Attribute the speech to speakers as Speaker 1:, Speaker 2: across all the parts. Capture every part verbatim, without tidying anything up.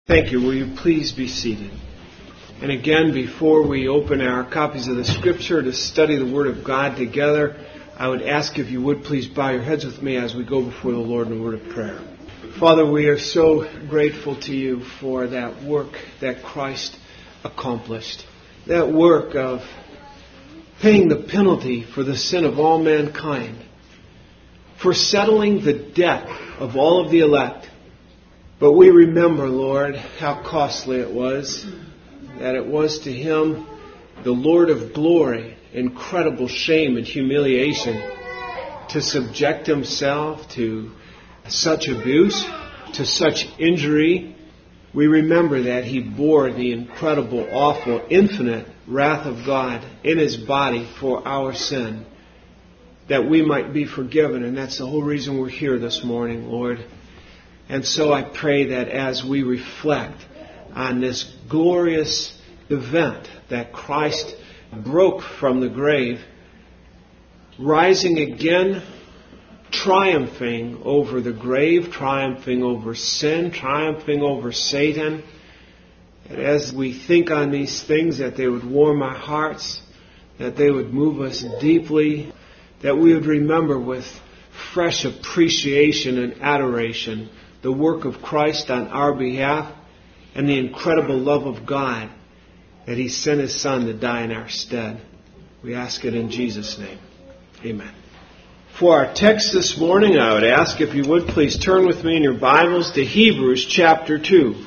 Speaker 1: Thank you. Will you please be seated? And again, before we open our copies of the Scripture to study the Word of God together, I would ask if you would please bow your heads with me as we go before the Lord in a word of prayer. Father, we are so grateful to you for that work that Christ accomplished. That work of paying the penalty for the sin of all mankind, for settling the debt of all of the elect. But we remember, Lord, how costly it was, that it was to Him, the Lord of glory, incredible shame and humiliation, to subject Himself to such abuse, to such injury. We remember that He bore the incredible, awful, infinite wrath of God in His body for our sin, that we might be forgiven. And that's the whole reason we're here this morning, Lord. And so I pray that as we reflect on this glorious event that Christ broke from the grave, rising again, triumphing over the grave, triumphing over sin, triumphing over Satan, that as we think on these things, that they would warm our hearts, that they would move us deeply, that we would remember with fresh appreciation and adoration the work of Christ on our behalf and the incredible love of God that He sent His Son to die in our stead. We ask it in Jesus' name. Amen. For our text this morning, I would ask if you would please turn with me in your Bibles to Hebrews chapter two.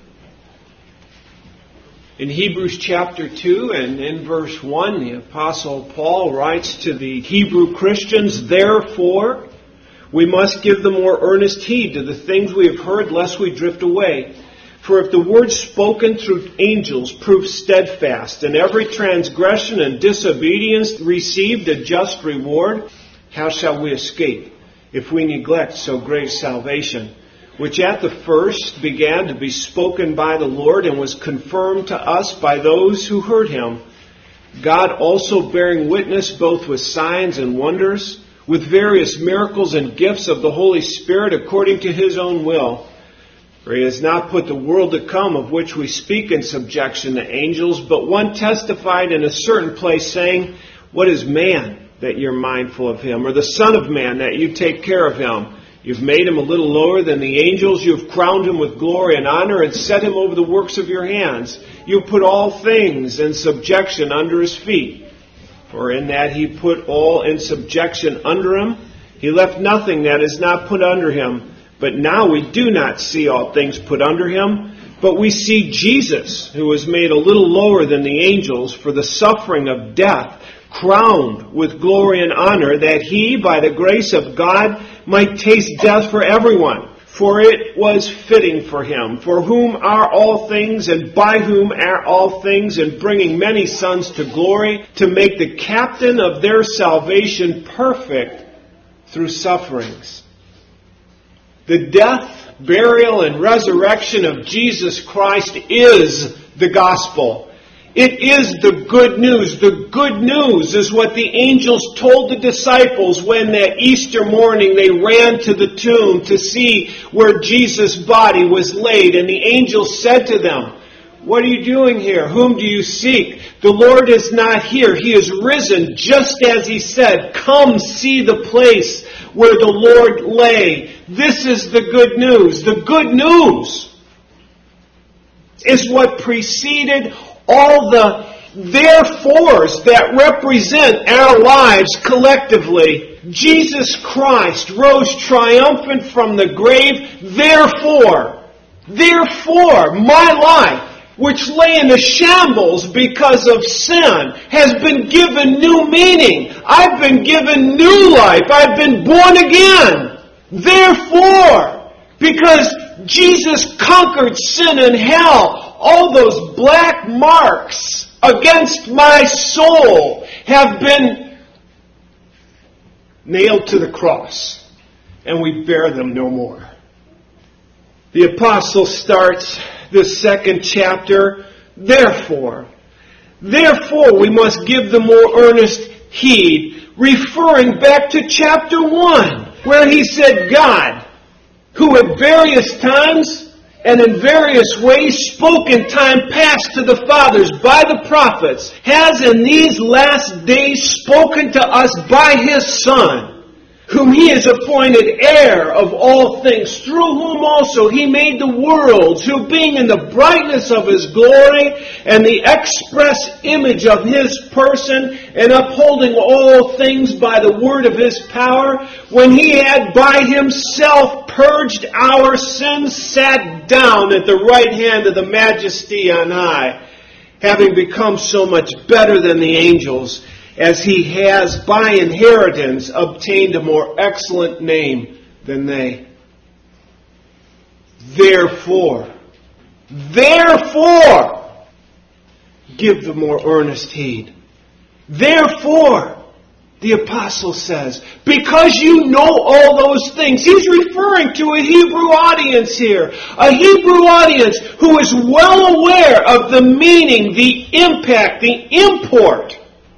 Speaker 1: In Hebrews chapter two and in verse one, the Apostle Paul writes to the Hebrew Christians, "Therefore, we must give the more earnest heed to the things we have heard, lest we drift away. For if the word spoken through angels proved steadfast, and every transgression and disobedience received a just reward, how shall we escape if we neglect so great salvation, which at the first began to be spoken by the Lord and was confirmed to us by those who heard Him, God also bearing witness both with signs and wonders, with various miracles and gifts of the Holy Spirit according to His own will. For He has not put the world to come of which we speak in subjection to angels, but one testified in a certain place, saying, What is man that you're mindful of him, or the Son of Man that you take care of him? You've made him a little lower than the angels. You've crowned him with glory and honor and set him over the works of your hands. You've put all things in subjection under His feet. For in that He put all in subjection under Him, He left nothing that is not put under Him. But now we do not see all things put under Him, but we see Jesus, who was made a little lower than the angels for the suffering of death, crowned with glory and honor, that He, by the grace of God, might taste death for everyone. For it was fitting for Him, for whom are all things, and by whom are all things, in bringing many sons to glory, to make the captain of their salvation perfect through sufferings." The death, burial, and resurrection of Jesus Christ is the gospel. It is the good news. The good news is what the angels told the disciples when that Easter morning they ran to the tomb to see where Jesus' body was laid. And the angels said to them, "What are you doing here? Whom do you seek? The Lord is not here. He is risen, just as He said. Come see the place where the Lord lay." This is the good news. The good news is what preceded all the therefores that represent our lives collectively. Jesus Christ rose triumphant from the grave. Therefore, therefore, my life, which lay in a shambles because of sin, has been given new meaning. I've been given new life. I've been born again. Therefore, because Jesus conquered sin and hell, all those black marks against my soul have been nailed to the cross, and we bear them no more. The apostle starts the second chapter, therefore. Therefore, we must give the more earnest heed, referring back to chapter one, where he said, God, who at various times and in various ways spoke in time past to the fathers by the prophets, has in these last days spoken to us by His Son, whom He has appointed heir of all things, through whom also He made the worlds, who being in the brightness of His glory and the express image of His person, and upholding all things by the word of His power, when He had by Himself purged our sins, sat down at the right hand of the Majesty on high, having become so much better than the angels, as He has by inheritance obtained a more excellent name than they. Therefore, therefore, give the more earnest heed. Therefore, the apostle says, because you know all those things. He's referring to a Hebrew audience here. A Hebrew audience who is well aware of the meaning, the impact, the import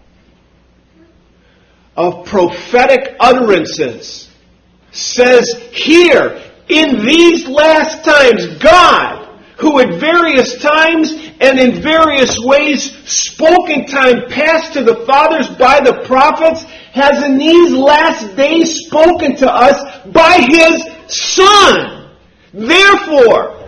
Speaker 1: of prophetic utterances. Says here, in these last times, God, who at various times and in various ways spoke in time past to the fathers by the prophets, has in these last days spoken to us by His Son. Therefore,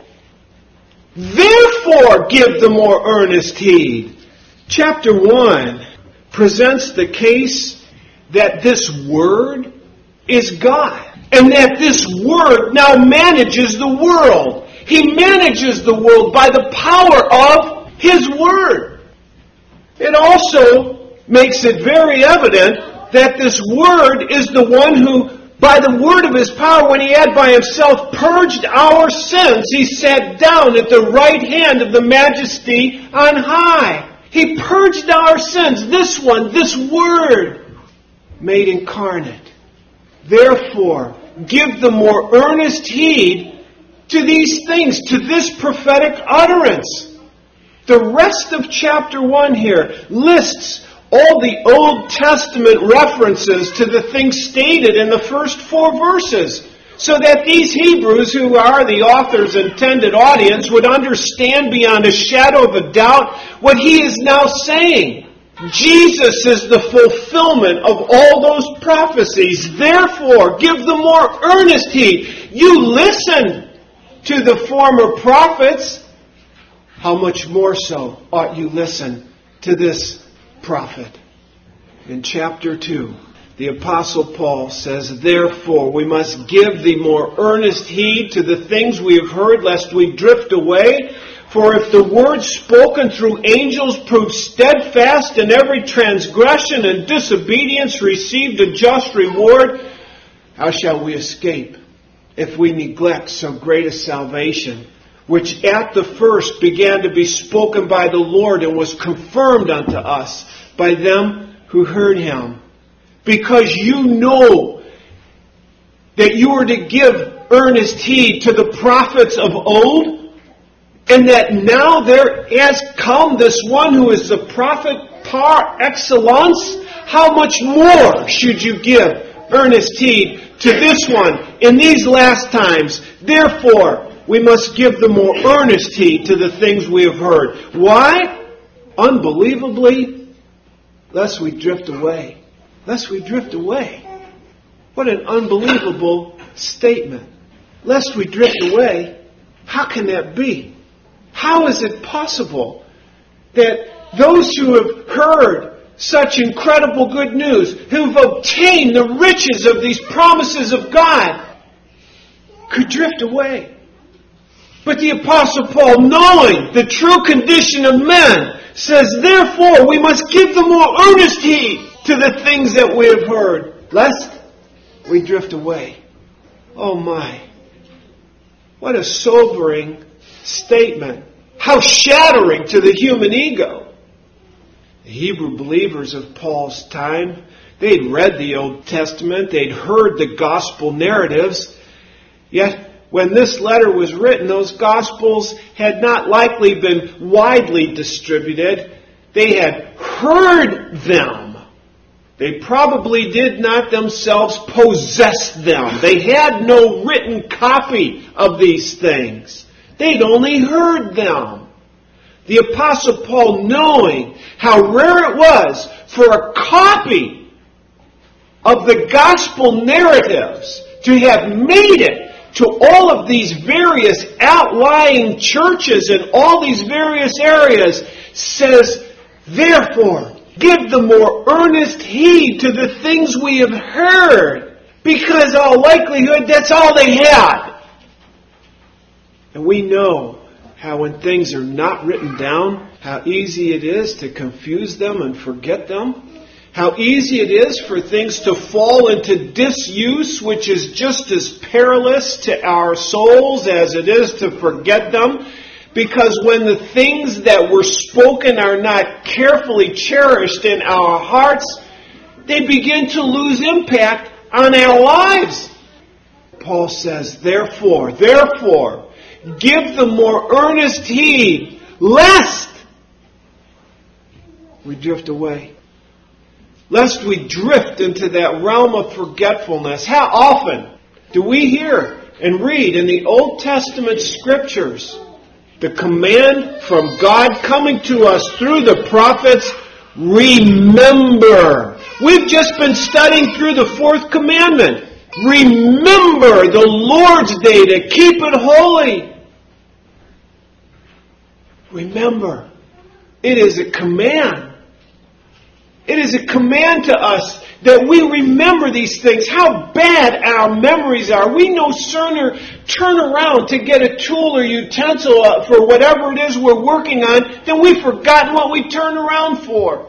Speaker 1: therefore give the more earnest heed. Chapter one presents the case that this Word is God, and that this Word now manages the world. He manages the world by the power of His Word. It also makes it very evident that this Word is the one who, by the word of His power, when He had by Himself purged our sins, He sat down at the right hand of the Majesty on high. He purged our sins. This one, this Word, made incarnate. Therefore, give the more earnest heed to these things, to this prophetic utterance. The rest of chapter one here lists all the Old Testament references to the things stated in the first four verses, so that these Hebrews, who are the author's intended audience, would understand beyond a shadow of a doubt what he is now saying. Jesus is the fulfillment of all those prophecies. Therefore, give the more earnest heed. You listened to the former prophets. How much more so ought you listen to this prophet? In chapter two, the Apostle Paul says, therefore, we must give the more earnest heed to the things we have heard, lest we drift away. For if the word spoken through angels proved steadfast, and every transgression and disobedience received a just reward, how shall we escape if we neglect so great a salvation, which at the first began to be spoken by the Lord and was confirmed unto us by them who heard Him? Because you know that you are to give earnest heed to the prophets of old, and that now there has come this one who is the prophet par excellence, how much more should you give earnest heed to this one in these last times? Therefore, we must give the more earnest heed to the things we have heard. Why? Unbelievably, lest we drift away. Lest we drift away. What an unbelievable statement. Lest we drift away. How can that be? How is it possible that those who have heard such incredible good news, who have obtained the riches of these promises of God, could drift away? But the Apostle Paul, knowing the true condition of men, says, therefore, we must give the more earnest heed to the things that we have heard, lest we drift away. Oh my. What a sobering statement. How shattering to the human ego. The Hebrew believers of Paul's time, they'd read the Old Testament, they'd heard the gospel narratives, yet when this letter was written, those gospels had not likely been widely distributed. They had heard them. They probably did not themselves possess them. They had no written copy of these things. They'd only heard them. The Apostle Paul, knowing how rare it was for a copy of the gospel narratives to have made it to all of these various outlying churches in all these various areas, says, therefore, give the more earnest heed to the things we have heard, because all likelihood that's all they had. And we know how when things are not written down, how easy it is to confuse them and forget them. How easy it is for things to fall into disuse, which is just as perilous to our souls as it is to forget them. Because when the things that were spoken are not carefully cherished in our hearts, they begin to lose impact on our lives. Paul says, therefore, therefore, give the more earnest heed, lest we drift away. Lest we drift into that realm of forgetfulness. How often do we hear and read in the Old Testament Scriptures the command from God coming to us through the prophets, remember. We've just been studying through the fourth commandment. Remember the Lord's Day to keep it holy. Remember. It is a command. It is a command to us that we remember these things. How bad our memories are. We no sooner turn around to get a tool or utensil for whatever it is we're working on than we've forgotten what we turned around for.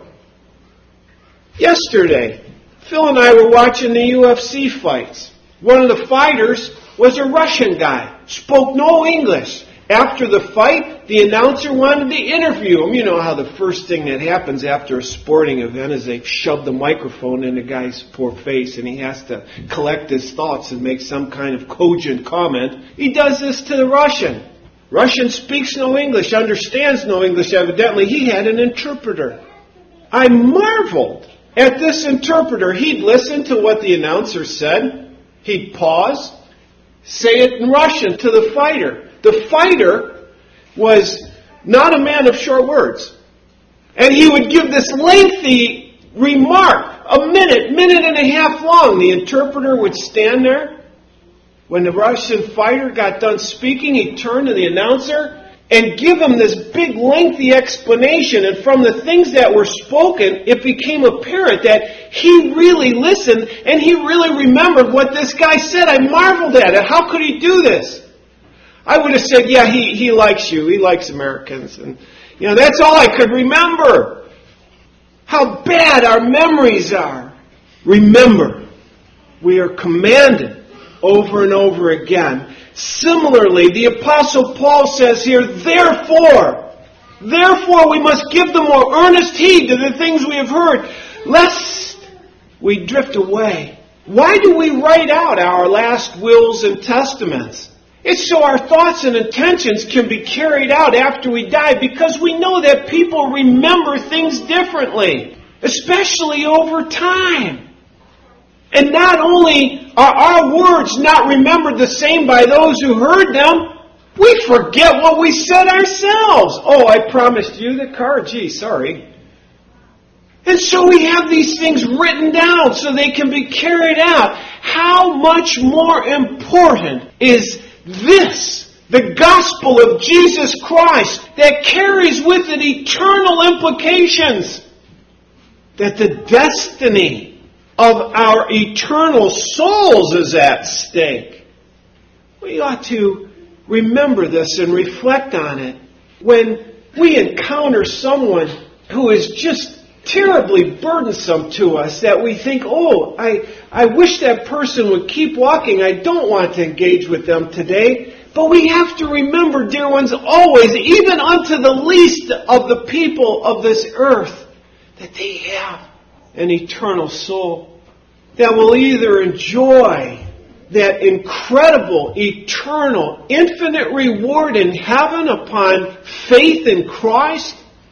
Speaker 1: Yesterday, Phil and I were watching the U F C fights. One of the fighters was a Russian guy, spoke no English. After the fight, the announcer wanted to interview him. You know how the first thing that happens after a sporting event is they shove the microphone in the guy's poor face and he has to collect his thoughts and make some kind of cogent comment. He does this to the Russian. Russian speaks no English, understands no English evidently. He had an interpreter. I marveled at this interpreter. He'd listen to what the announcer said. He'd pause, say it in Russian to the fighter. The fighter was not a man of short words. And he would give this lengthy remark, a minute, minute and a half long. The interpreter would stand there. When the Russian fighter got done speaking, he'd turn to the announcer and give him this big lengthy explanation. And from the things that were spoken, it became apparent that he really listened and he really remembered what this guy said. I marveled at it. How could he do this? I would have said, yeah, he, he likes you. He likes Americans. And, you know, that's all I could remember. How bad our memories are. Remember, we are commanded over and over again. Similarly, the Apostle Paul says here, therefore, therefore we must give the more earnest heed to the things we have heard, lest we drift away. Why do we write out our last wills and testaments? It's so our thoughts and intentions can be carried out after we die, because we know that people remember things differently, especially over time. And not only are our words not remembered the same by those who heard them, we forget what we said ourselves. Oh, I promised you the car. Gee, sorry. And so we have these things written down so they can be carried out. How much more important is this, the gospel of Jesus Christ, that carries with it eternal implications, that the destiny of our eternal souls is at stake. We ought to remember this and reflect on it when we encounter someone who is just terribly burdensome to us, that we think, oh, I, I wish that person would keep walking. I don't want to engage with them today. But we have to remember, dear ones, always, even unto the least of the people of this earth, that they have an eternal soul that will either enjoy that incredible, eternal, infinite reward in heaven upon faith in Christ,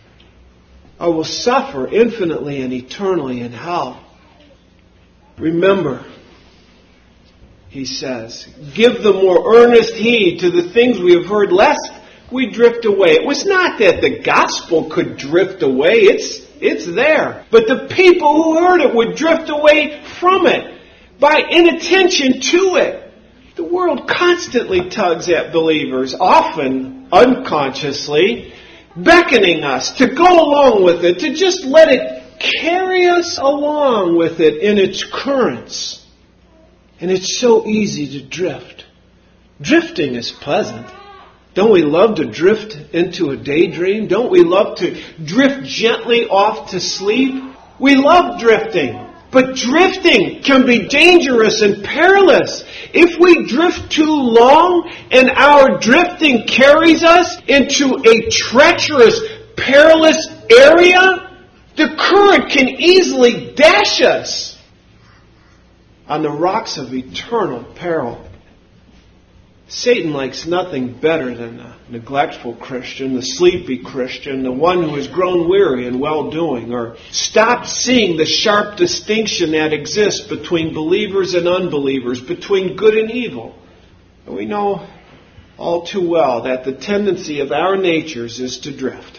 Speaker 1: or will suffer infinitely and eternally in hell. Remember, he says. Give the more earnest heed to the things we have heard, lest we drift away. It was not that the gospel could drift away. It's, it's there. But the people who heard it would drift away from it by inattention to it. The world constantly tugs at believers, often unconsciously, beckoning us to go along with it, to just let it carry us along with it in its currents. And it's so easy to drift. Drifting is pleasant. Don't we love to drift into a daydream? Don't we love to drift gently off to sleep? We love drifting. But drifting can be dangerous and perilous. If we drift too long and our drifting carries us into a treacherous, perilous area, the current can easily dash us on the rocks of eternal peril. Satan likes nothing better than the neglectful Christian, the sleepy Christian, the one who has grown weary in well-doing, or stopped seeing the sharp distinction that exists between believers and unbelievers, between good and evil. And we know all too well that the tendency of our natures is to drift.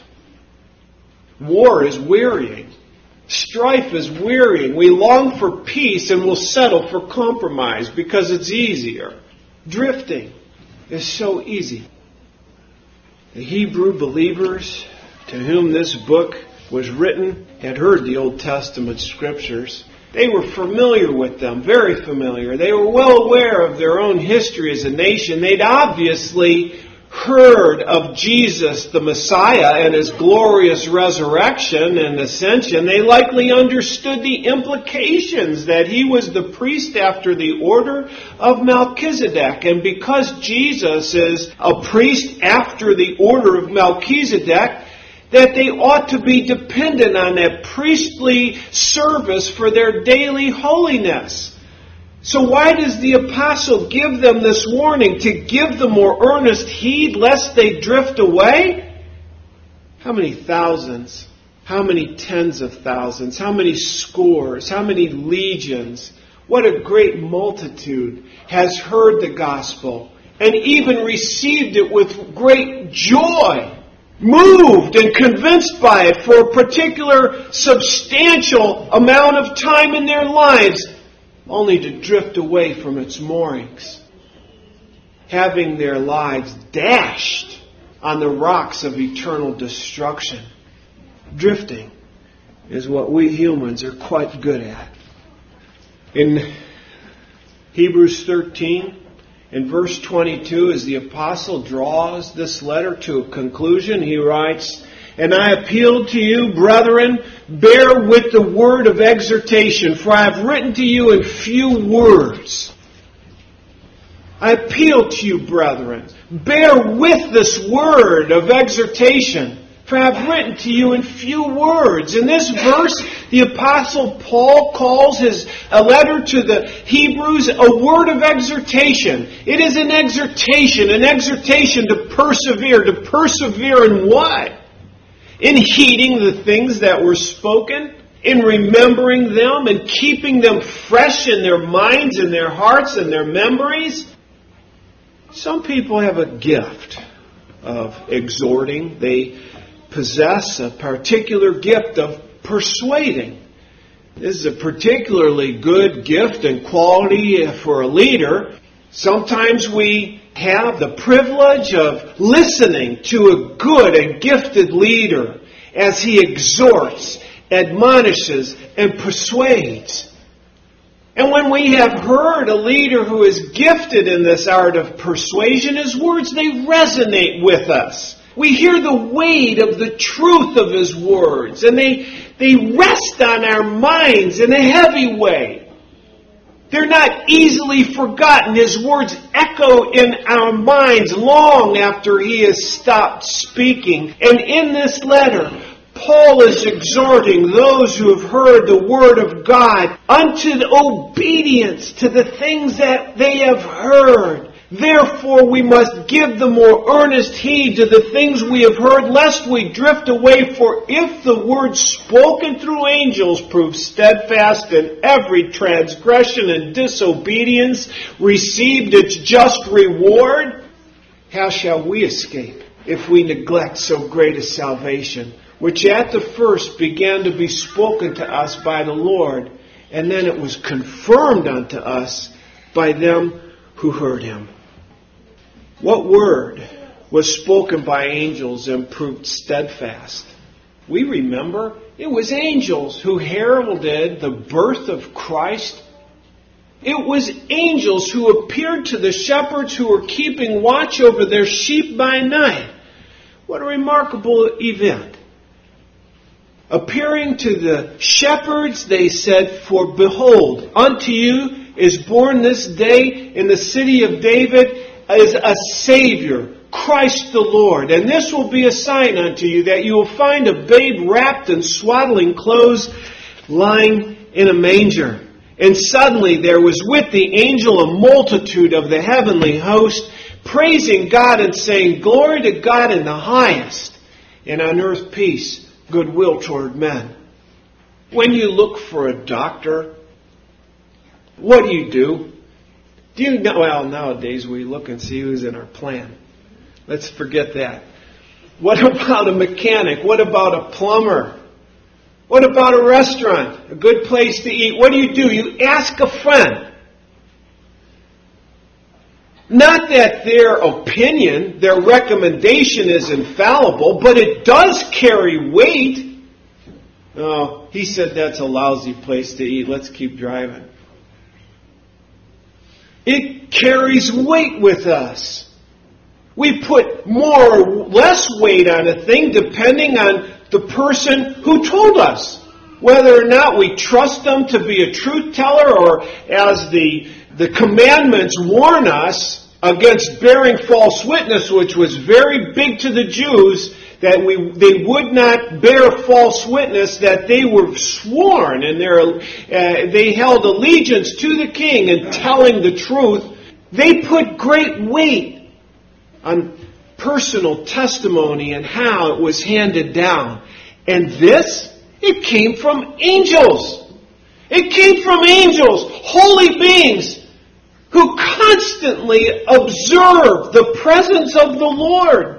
Speaker 1: War is wearying. Strife is wearying. We long for peace and will settle for compromise because it's easier. Drifting is so easy. The Hebrew believers to whom this book was written had heard the Old Testament scriptures. They were familiar with them, very familiar. They were well aware of their own history as a nation. They'd obviously heard of Jesus the Messiah and His glorious resurrection and ascension. They likely understood the implications that He was the priest after the order of Melchizedek. And because Jesus is a priest after the order of Melchizedek, that they ought to be dependent on that priestly service for their daily holiness. So why does the apostle give them this warning? To give them more earnest heed lest they drift away? How many thousands? How many tens of thousands? How many scores? How many legions? What a great multitude has heard the gospel and even received it with great joy, moved and convinced by it for a particular substantial amount of time in their lives, only to drift away from its moorings, having their lives dashed on the rocks of eternal destruction. Drifting is what we humans are quite good at. In Hebrews thirteen, in verse twenty-two, as the apostle draws this letter to a conclusion, he writes, "And I appeal to you, brethren, bear with the word of exhortation, for I have written to you in few words." I appeal to you, brethren, bear with this word of exhortation, for I have written to you in few words. In this verse, the Apostle Paul calls his a letter to the Hebrews a word of exhortation. It is an exhortation, an exhortation to persevere. To persevere in what? In heeding the things that were spoken, in remembering them and keeping them fresh in their minds and their hearts and their memories. Some people have a gift of exhorting. They possess a particular gift of persuading. This is a particularly good gift and quality for a leader. Sometimes we have the privilege of listening to a good and gifted leader as he exhorts, admonishes, and persuades. And when we have heard a leader who is gifted in this art of persuasion, his words, they resonate with us. We hear the weight of the truth of his words, and they, they rest on our minds in a heavy way. They're not easily forgotten. His words echo in our minds long after he has stopped speaking. And in this letter, Paul is exhorting those who have heard the word of God unto the obedience to the things that they have heard. Therefore we must give the more earnest heed to the things we have heard, lest we drift away. For if the word spoken through angels proves steadfast, and every transgression and disobedience received its just reward, how shall we escape if we neglect so great a salvation, which at the first began to be spoken to us by the Lord, and then it was confirmed unto us by them who heard him? What word was spoken by angels and proved steadfast? We remember it was angels who heralded the birth of Christ. It was angels who appeared to the shepherds who were keeping watch over their sheep by night. What a remarkable event. Appearing to the shepherds, they said, "For behold, unto you is born this day in the city of David is a Savior, Christ the Lord. And this will be a sign unto you, that you will find a babe wrapped in swaddling clothes, lying in a manger." And suddenly there was with the angel a multitude of the heavenly host, praising God and saying, "Glory to God in the highest, and on earth peace, goodwill toward men." When you look for a doctor, what do you do? Do you know? Well, nowadays we look and see who's in our plan. Let's forget that. What about a mechanic? What about a plumber? What about a restaurant? A good place to eat? What do you do? You ask a friend. Not that their opinion, their recommendation is infallible, but it does carry weight. Oh, he said that's a lousy place to eat. Let's keep driving. It carries weight with us. We put more or less weight on a thing depending on the person who told us. Whether or not we trust them to be a truth teller, or as the, the commandments warn us against bearing false witness, which was very big to the Jews, that we they would not bear false witness, that they were sworn and uh, they held allegiance to the king and telling the truth. They put great weight on personal testimony and how it was handed down. And this, it came from angels. It came from angels, holy beings, who constantly observe the presence of the Lord.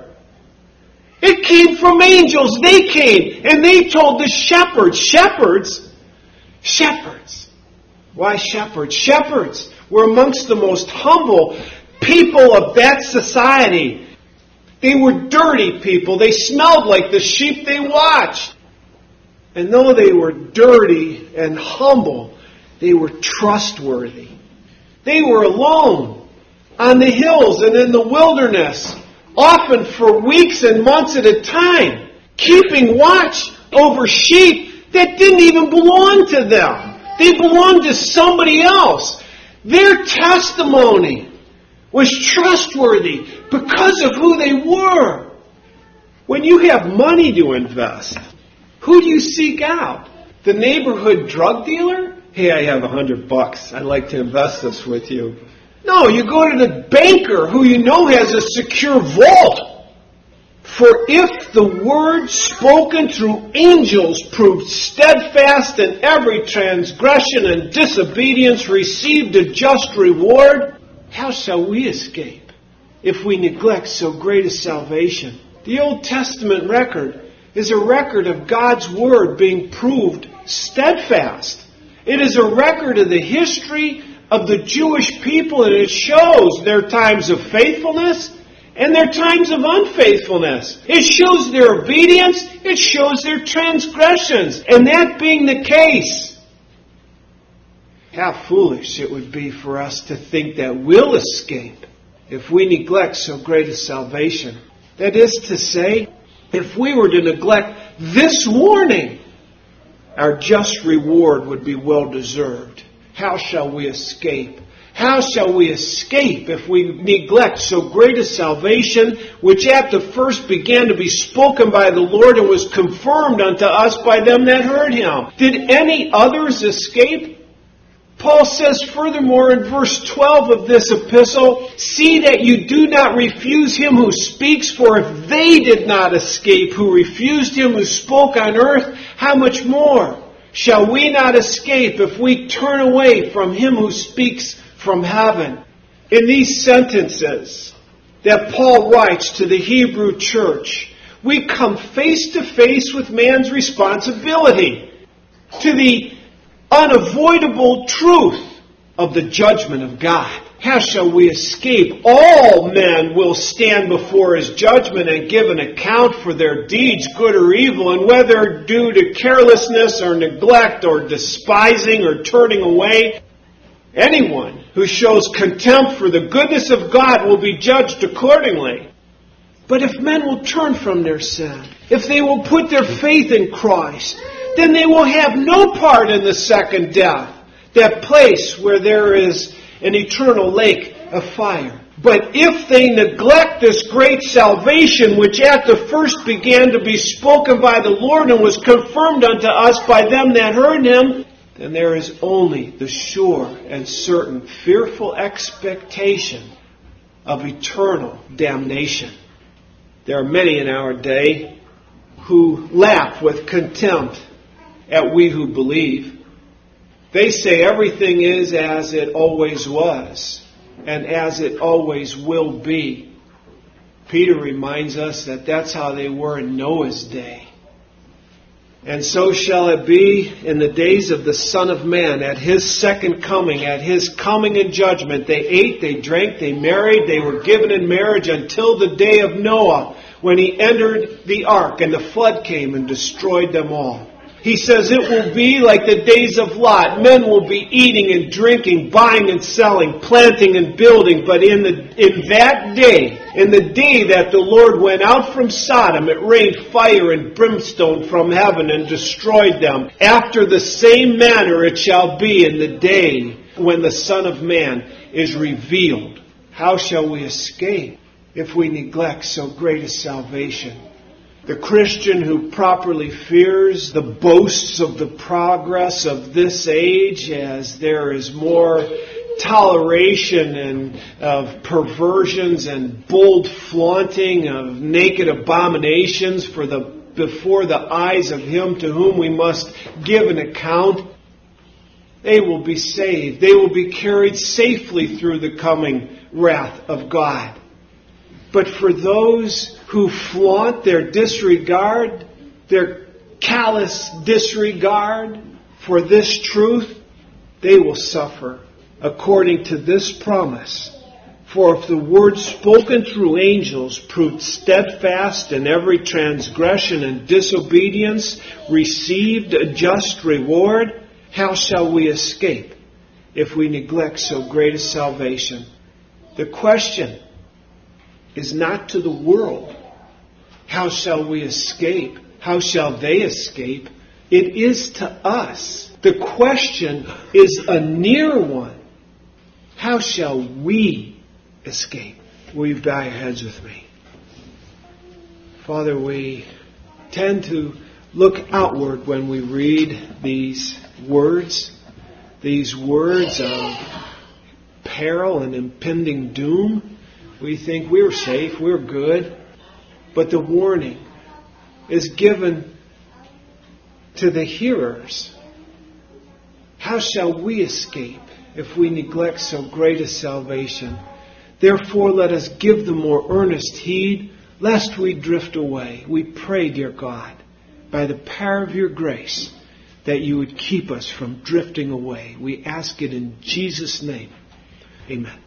Speaker 1: It came from angels. They came and they told the shepherds. Shepherds? Shepherds. Why shepherds? Shepherds were amongst the most humble people of that society. They were dirty people. They smelled like the sheep they watched. And though they were dirty and humble, they were trustworthy. They were alone on the hills and in the wilderness, often for weeks and months at a time, keeping watch over sheep that didn't even belong to them. They belonged to somebody else. Their testimony was trustworthy because of who they were. When you have money to invest, who do you seek out? The neighborhood drug dealer? Hey, I have a hundred bucks. I'd like to invest this with you. No, you go to the banker who you know has a secure vault. For if the word spoken through angels proved steadfast, and every transgression and disobedience received a just reward, how shall we escape if we neglect so great a salvation? The Old Testament record is a record of God's Word being proved steadfast. It is a record of the history of the Jewish people, and it shows their times of faithfulness and their times of unfaithfulness. It shows their obedience. It shows their transgressions. And that being the case, how foolish it would be for us to think that we'll escape if we neglect so great a salvation. That is to say, if we were to neglect this warning, our just reward would be well deserved. How shall we escape? How shall we escape if we neglect so great a salvation, which at the first began to be spoken by the Lord and was confirmed unto us by them that heard him? Did any others escape? Paul says furthermore in verse twelve of this epistle, see that you do not refuse him who speaks, for if they did not escape who refused him who spoke on earth, how much more shall we not escape if we turn away from him who speaks from heaven? In these sentences that Paul writes to the Hebrew church, we come face to face with man's responsibility to the unavoidable truth of the judgment of God. How shall we escape? All men will stand before his judgment and give an account for their deeds, good or evil, and whether due to carelessness or neglect or despising or turning away. Anyone who shows contempt for the goodness of God will be judged accordingly. But if men will turn from their sin, if they will put their faith in Christ, then they will have no part in the second death, that place where there is an eternal lake of fire. But if they neglect this great salvation, which at the first began to be spoken by the Lord and was confirmed unto us by them that heard him, then there is only the sure and certain fearful expectation of eternal damnation. There are many in our day who laugh with contempt at we who believe. They say everything is as it always was and as it always will be. Peter reminds us that that's how they were in Noah's day. And so shall it be in the days of the Son of Man, at his second coming, at his coming in judgment. They ate, they drank, they married, they were given in marriage until the day of Noah, when he entered the ark and the flood came and destroyed them all. He says it will be like the days of Lot. Men will be eating and drinking, buying and selling, planting and building. But in the in that day, in the day that the Lord went out from Sodom, it rained fire and brimstone from heaven and destroyed them. After the same manner it shall be in the day when the Son of Man is revealed. How shall we escape if we neglect so great a salvation? The Christian who properly fears the boasts of the progress of this age, as there is more toleration and of perversions and bold flaunting of naked abominations for the before the eyes of him to whom we must give an account, they will be saved. They will be carried safely through the coming wrath of God. But for those who flaunt their disregard, their callous disregard for this truth, they will suffer according to this promise. For if the word spoken through angels proved steadfast, and every transgression and disobedience received a just reward, how shall we escape if we neglect so great a salvation? The question is not to the world, how shall we escape? How shall they escape? It is to us. The question is a near one. How shall we escape? Will you bow your heads with me? Father, we tend to look outward when we read these words, these words of peril and impending doom. We think we're safe, we're good. But the warning is given to the hearers. How shall we escape if we neglect so great a salvation? Therefore, let us give the more earnest heed, lest we drift away. We pray, dear God, by the power of your grace, that you would keep us from drifting away. We ask it in Jesus' name. Amen.